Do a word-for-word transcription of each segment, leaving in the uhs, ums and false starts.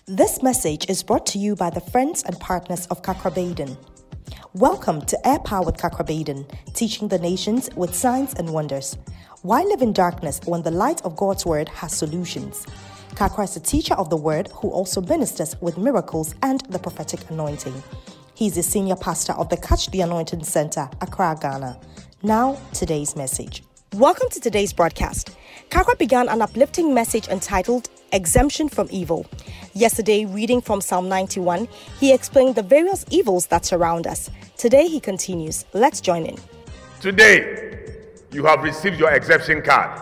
This message is brought to you by the friends and partners of Kakrabaden. Welcome to Air Power with Kakrabaden, teaching the nations with signs and wonders. Why live in darkness when the light of God's word has solutions? Kakra is a teacher of the word who also ministers with miracles and the prophetic anointing. He's the senior pastor of the Catch the Anointing Center, Accra, Ghana. Now, today's message. Welcome to today's broadcast. Kakra began an uplifting message entitled Exemption from Evil. Yesterday, reading from Psalm ninety-one, he explained the various evils that surround us. Today, he continues. Let's join in. Today, you have received your exemption card.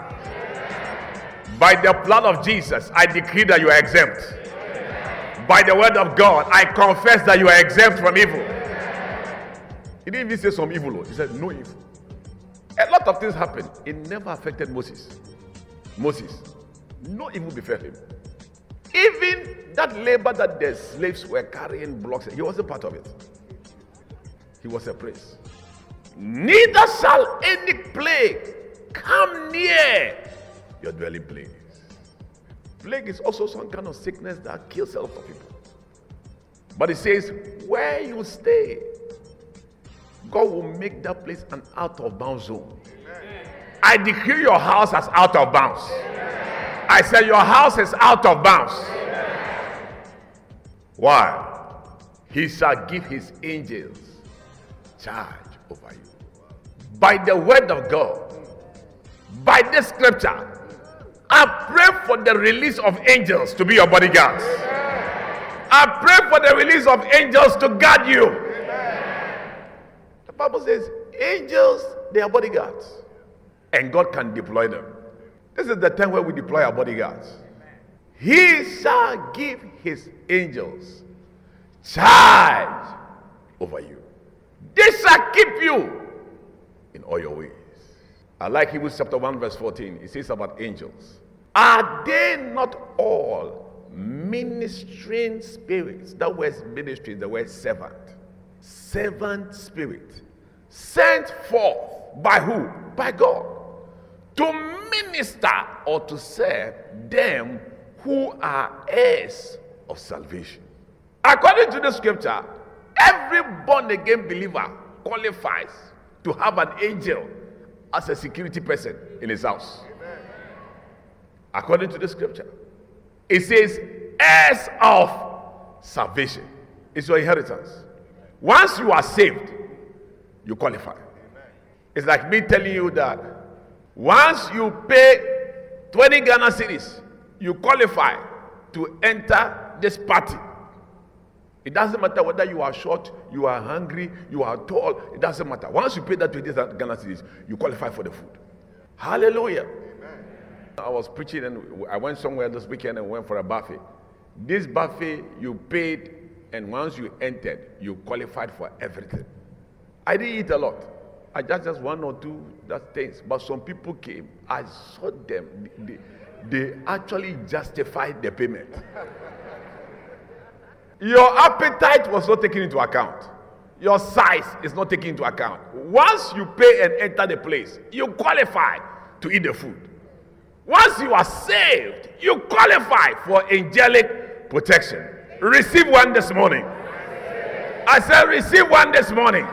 By the blood of Jesus, I decree that you are exempt. By the word of God, I confess that you are exempt from evil. He didn't even say some evil. He said no evil. A lot of things happened. It never affected Moses. Moses, no evil befell him. Even that labor that the slaves were carrying blocks, he wasn't part of it. He was a prince. Neither shall any plague come near your dwelling place. Plague is also some kind of sickness that kills a lot of people. But it says, where you stay, God will make that place an out of bounds zone. Amen. I decree your house as out of bounds. Amen. I said your house is out of bounds. Amen. Why? He shall give his angels charge over you. By the word of God, by this scripture, I pray for the release of angels to be your bodyguards. Amen. I pray for the release of angels to guard you. Amen. The Bible says, angels, they are bodyguards. And God can deploy them. This is the time where we deploy our bodyguards. Amen. He shall give his angels charge over you. They shall keep you in all your ways. I like Hebrews chapter one verse fourteen. It says about angels. Are they not all ministering spirits? That word ministry is the word servant. Servant spirit. Sent forth by who? By God. To minister or to serve them who are heirs of salvation. According to the scripture, every born again believer qualifies to have an angel as a security person in his house. Amen. According to the scripture, it says heirs of salvation. It's your inheritance. Once you are saved, you qualify. Amen. It's like me telling you that once you pay twenty Ghana cedis, you qualify to enter this party. It doesn't matter whether you are short, you are hungry, you are tall. It doesn't matter. Once you pay that twenty Ghana cedis, you qualify for the food. Hallelujah. Amen. I was preaching and I went somewhere this weekend and went for a buffet. This buffet, you paid, and once you entered, you qualified for everything. I didn't eat a lot. I just just one or two that things. But some people came. I saw them. They, they actually justified the payment. Your appetite was not taken into account. Your size is not taken into account. Once you pay and enter the place, you qualify to eat the food. Once you are saved, you qualify for angelic protection. Receive one this morning. I said, receive one this morning.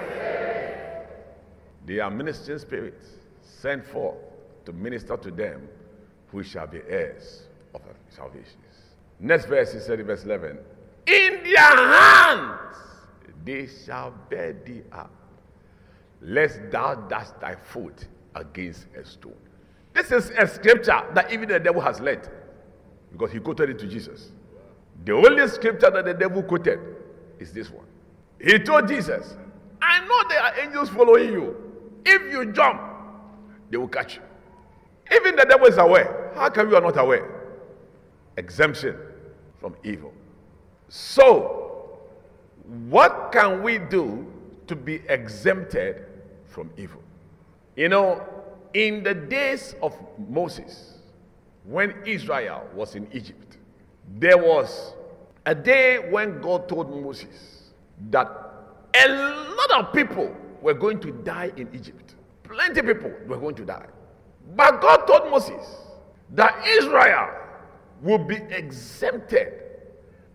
They are ministering spirits sent forth to minister to them who shall be heirs of salvation. Next verse is said in verse eleven. In their hands they shall bear thee up, lest thou dash thy foot against a stone. This is a scripture that even the devil has learned, because he quoted it to Jesus. The only scripture that the devil quoted is this one. He told Jesus, I know there are angels following you. If you jump, they will catch you. Even the devil is aware. How come you are not aware? Exemption from evil. So, what can we do to be exempted from evil? You know, in the days of Moses, when Israel was in Egypt, there was a day when God told Moses that a lot of people were going to die in Egypt. Plenty of people were going to die. But God told Moses that Israel will be exempted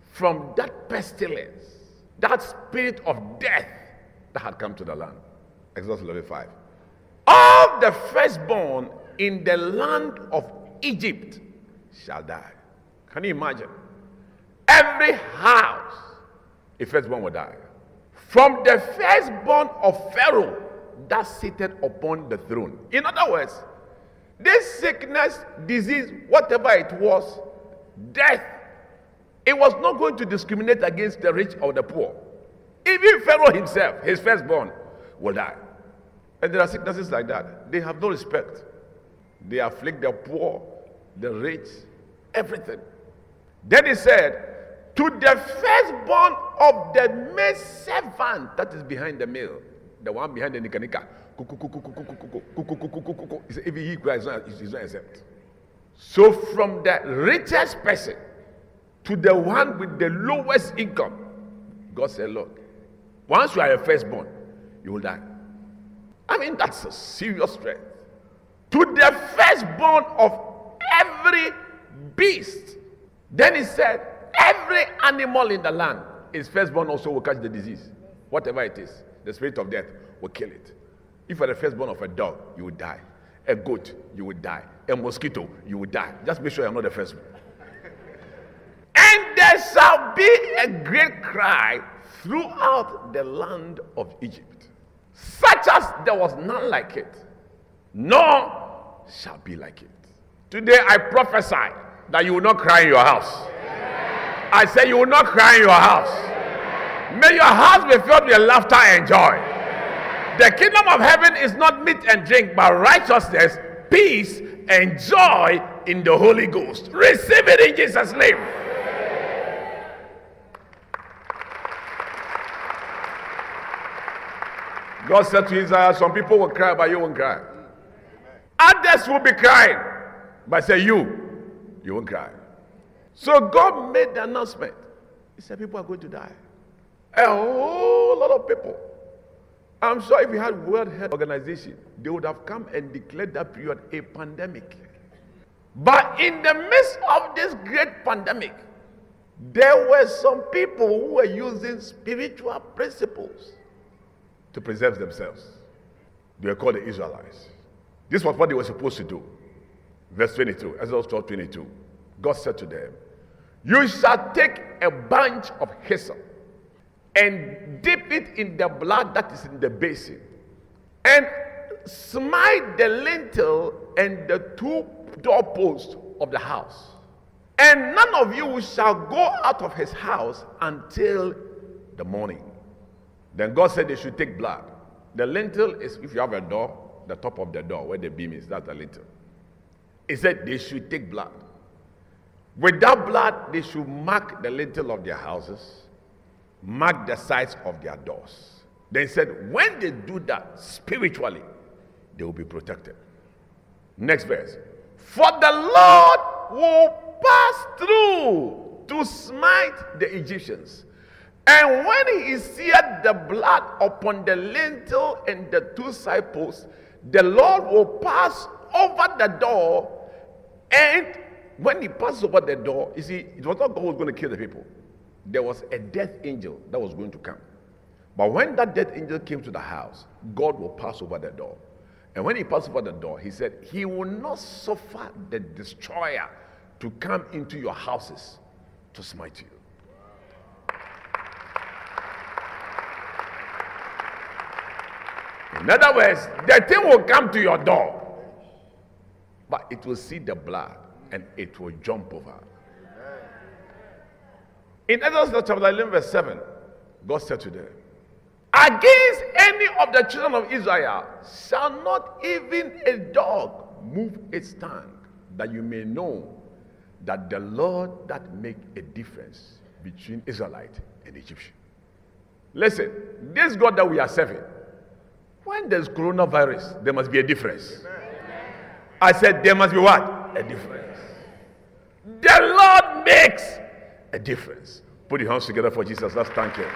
from that pestilence, that spirit of death that had come to the land. Exodus eleven five. All the firstborn in the land of Egypt shall die. Can you imagine? Every house, a firstborn will die. From the firstborn of Pharaoh that sitteth upon the throne. In other words, this sickness, disease, whatever it was, death, it was not going to discriminate against the rich or the poor. Even Pharaoh himself, his firstborn, will die. And there are sicknesses like that. They have no respect. They afflict the poor, the rich, everything. Then he said, to the firstborn of the maid servant that is behind the mill, the one behind the nikanika, he said, if he cries, he's not exempt. So from the richest person to the one with the lowest income, God said, look, once you are a firstborn, you will die. I mean, that's a serious threat. To the firstborn of every beast. Then he said, every animal in the land, his firstborn also will catch the disease. Whatever it is, the spirit of death will kill it. If you are the firstborn of a dog, you will die. A goat, you will die. A mosquito, you will die. Just make sure you're not the firstborn. And there shall be a great cry throughout the land of Egypt, such as there was none like it, nor shall be like it. Today I prophesy that you will not cry in your house. I say you will not cry in your house. May your house be filled with laughter and joy. The kingdom of heaven is not meat and drink, but righteousness, peace, and joy in the Holy Ghost. Receive it in Jesus' name. God said to Israel, some people will cry, but you won't cry. Others will be crying, but say you, you won't cry. So God made the announcement. He said people are going to die. A whole lot of people. I'm sure if you had World Health Organization, they would have come and declared that period a pandemic. But in the midst of this great pandemic, there were some people who were using spiritual principles to preserve themselves. They were called the Israelites. This was what they were supposed to do. Verse twenty-two, Exodus twelve twenty-two. God said to them, you shall take a bunch of hyssop and dip it in the blood that is in the basin, and smite the lintel and the two doorposts of the house. And none of you shall go out of his house until the morning. Then God said they should take blood. The lintel is, if you have a door, the top of the door where the beam is, that's the lintel. He said they should take blood. With that blood, they should mark the lintel of their houses, mark the sides of their doors. Then he said, when they do that spiritually, they will be protected. Next verse. For the Lord will pass through to smite the Egyptians. And when he seeth the blood upon the lintel and the two side posts, the Lord will pass over the door. And when he passes over the door, you see, it was not God who was going to kill the people. There was a death angel that was going to come. But when that death angel came to the house, God will pass over the door. And when he passed over the door, he said, he will not suffer the destroyer to come into your houses to smite you. In other words, the thing will come to your door, but it will see the blood and it will jump over. In Exodus chapter eleven, verse seven, God said to them, against any of the children of Israel shall not even a dog move its tongue, that you may know that the Lord that make a difference between Israelite and Egyptian. Listen, this God that we are serving, when there's coronavirus, there must be a difference. Amen. I said there must be what? A difference. The Lord makes a difference. Put your hands together for Jesus. Let's thank him.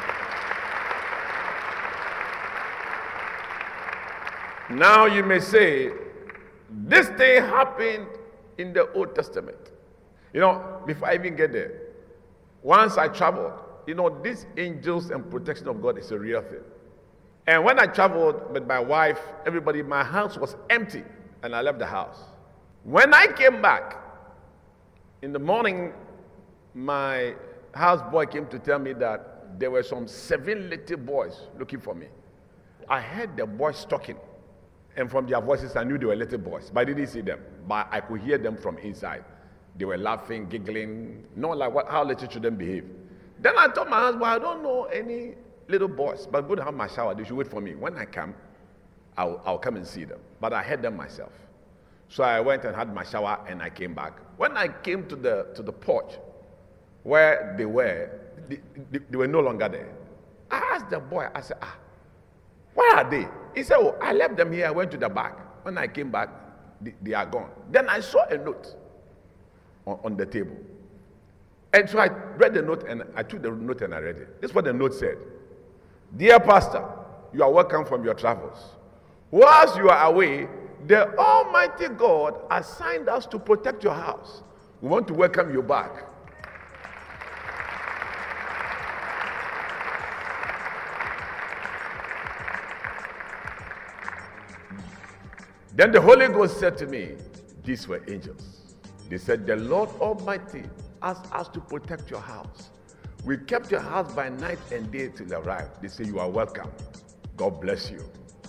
Now you may say, this thing happened in the Old Testament. You know, before I even get there, Once I traveled, you know, these angels and protection of God is a real thing. And when I traveled with my wife, everybody, my house was empty, and I left the house. When I came back, in the morning, my houseboy came to tell me that there were some seven little boys looking for me. I heard the boys talking, and from their voices, I knew they were little boys, but I didn't see them. But I could hear them from inside. They were laughing, giggling, not like what, how little children behave. Then I told my husband, I don't know any little boys, but I'm going to have my shower. They should wait for me. When I come, I'll, I'll come and see them. But I heard them myself. So I went and had my shower, and I came back. When I came to the to the porch where they were, they, they, they were no longer there. I asked the boy, I said, ah, where are they? He said, oh, I left them here. I went to the back. When I came back, they, they are gone. Then I saw a note on, on the table. And so I read the note, and I took the note and I read it. This is what the note said. Dear Pastor, you are welcome from your travels. Whilst you are away, the Almighty God assigned us to protect your house. We want to welcome you back. Then the Holy Ghost said to me, these were angels. They said, the Lord Almighty asked us to protect your house. We kept your house by night and day till you arrived. They say, you are welcome. God bless you.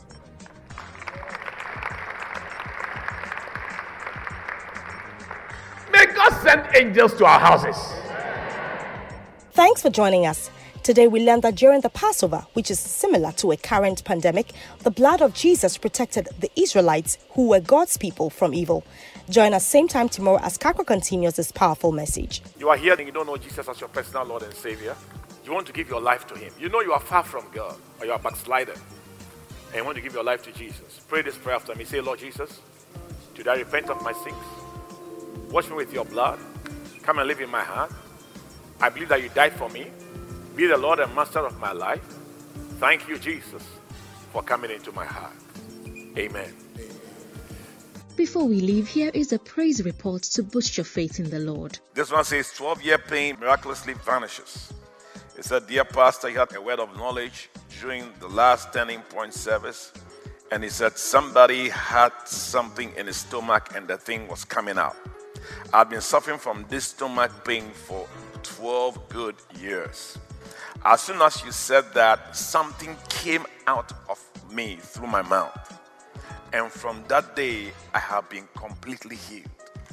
May God send angels to our houses. Thanks for joining us. Today we learned that during the Passover, which is similar to a current pandemic, the blood of Jesus protected the Israelites, who were God's people, from evil. Join us same time tomorrow as Kakra continues this powerful message. You are here and you don't know Jesus as your personal Lord and Savior. You want to give your life to Him. You know you are far from God, or you are a backslider, and you want to give your life to Jesus. Pray this prayer after me. Say, Lord Jesus, today I repent of my sins. Wash me with your blood. Come and live in my heart. I believe that you died for me. Be the Lord and Master of my life. Thank you, Jesus, for coming into my heart. Amen. Before we leave, here is a praise report to boost your faith in the Lord. This one says, twelve-year pain miraculously vanishes. It said, dear pastor, you had a word of knowledge during the last turning point service. And he said somebody had something in his stomach and the thing was coming out. I've been suffering from this stomach pain for twelve good years. As soon as you said that, something came out of me through my mouth. And from that day, I have been completely healed.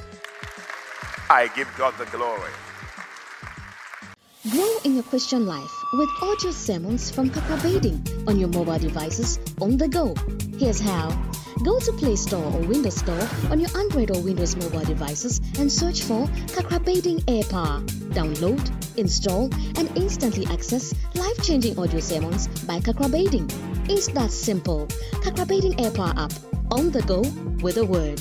I give God the glory. Grow in your Christian life with audio sermons from Kakrabading on your mobile devices on the go. Here's how. Go to Play Store or Windows Store on your Android or Windows mobile devices and search for Kakrabading AirPower. Download, install, and instantly access life-changing audio sermons by Kakrabading. It's that simple. Kakrabading AirPower app, on the go with a word.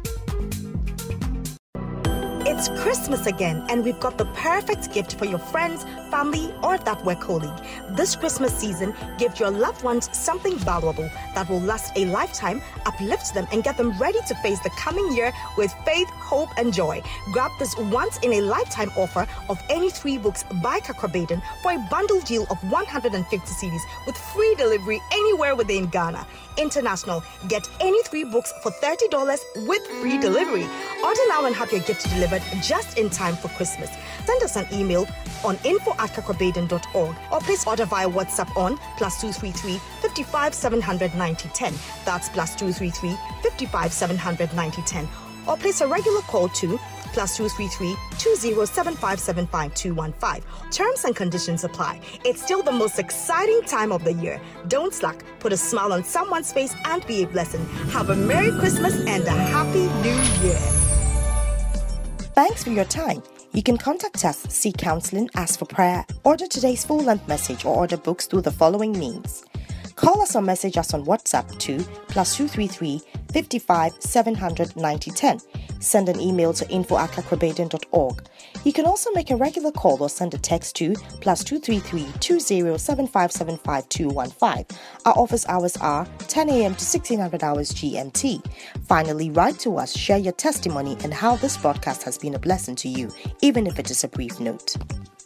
It's Christmas again, and we've got the perfect gift for your friends, family, or that work colleague. This Christmas season, give your loved ones something valuable that will last a lifetime, uplift them, and get them ready to face the coming year with faith, hope, and joy. Grab this once-in-a-lifetime offer of any three books by Kakrabading for a bundle deal of one hundred fifty C Ds with free delivery anywhere within Ghana. International, get any three books for thirty dollars with free delivery. Order now and have your gift delivered just in time for Christmas. Send us an email on info at kakrabading dot org or place order via WhatsApp on plus two three three, five five, seven hundred, ninety, ten. That's plus two three three, five five, seven hundred, ninety, ten. Or place a regular call to plus two three three, two zero seven five seven five two one five. Terms and conditions apply. It's still the most exciting time of the year. Don't slack. Put a smile on someone's face and be a blessing. Have a Merry Christmas and a Happy New Year. Thanks for your time. You can contact us, seek counseling, ask for prayer, order today's full-length message, or order books through the following means. Call us or message us on WhatsApp to plus two three three, five five, seven hundred, ninety, ten. Send an email to info at kakrabading dot org. You can also make a regular call or send a text to plus two three three, two zero seven five seven five two one five. Our office hours are ten a.m. to sixteen hundred hours G M T. Finally, write to us, share your testimony and how this broadcast has been a blessing to you, even if it is a brief note.